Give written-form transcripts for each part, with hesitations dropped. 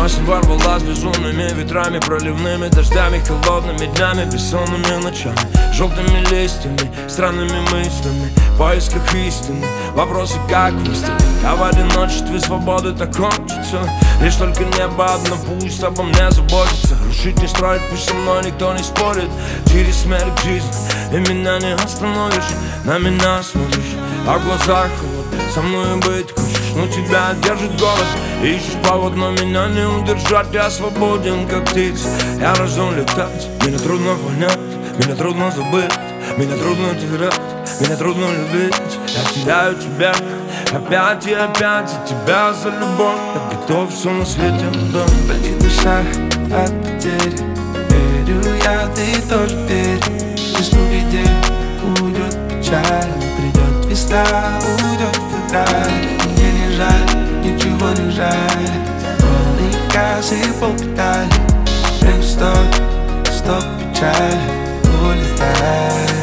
Осень ворвалась безумными ветрами, проливными дождями, холодными днями, бессонными ночами, желтыми листьями, странными мыслями, в поисках истины, вопросы как выстрелить. А в одиночестве свободы так хочется, лишь только небо одно пусть обо мне заботится. Рушить не строить, пусть со мной никто не спорит. Через смерть к жизни, и меня не остановишь. На меня смотришь, а в глазах холод. Со мной быть хочешь, но тебя держит голод. Ищешь повод, но меня не удержать. Я свободен, как птица, я рожден летать. Меня трудно понять, меня трудно забыть, меня трудно терять, меня трудно любить. Я теряю тебя опять и опять, и тебя за любовь. Я готов все на свете отдать. Болит душа от потери, верю я, ты тоже верь. Весну грядет, уйдет печаль, придет весна, уйдет февраль. Мне не жаль, ничего не жаль, полный газ и полпедали. Время стоп, печаль, улетай.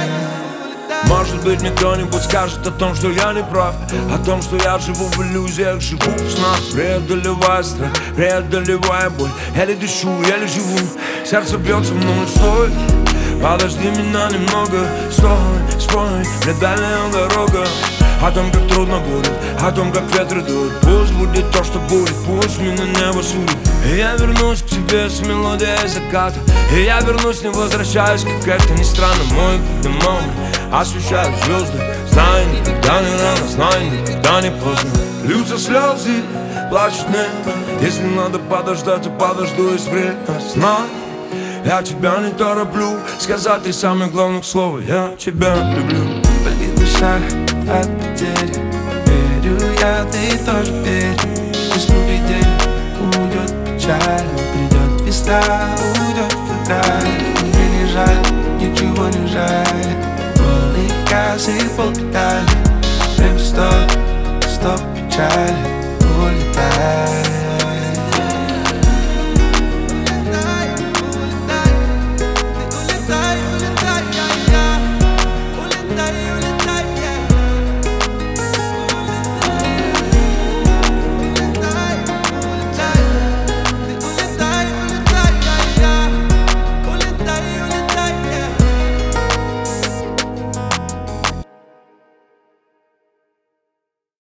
Может быть, мне кто-нибудь скажет о том, что я не прав, о том, что я живу в иллюзиях, живу в снах, преодолевая страх, преодолевая боль. Еле дышу, еле живу, сердце бьется мной, стой. Подожди меня немного, спой, мне дальняя дорога. О том, как трудно будет, о том, как ветры дуют. Пусть будет то, что будет, пусть меня небо судит. И я вернусь к тебе с мелодией заката, и я вернусь, не возвращаюсь, как это ни странно. Мой домой освещают звезды, знай, никогда не рано, знай, никогда не поздно. Льются слезы, плачет небо. Если надо подождать, я подожду, есть время, знай. Я тебя не тороплю, сказать три самых главных слова: я тебя люблю. Болит душа от потери, верю я, ты тоже верь. Весну грядет, уйдет печаль, придет весна, уйдет февраль. Мне не жаль, ничего не жаль, полный газ и полпедали. Время стоп, печаль, улетай.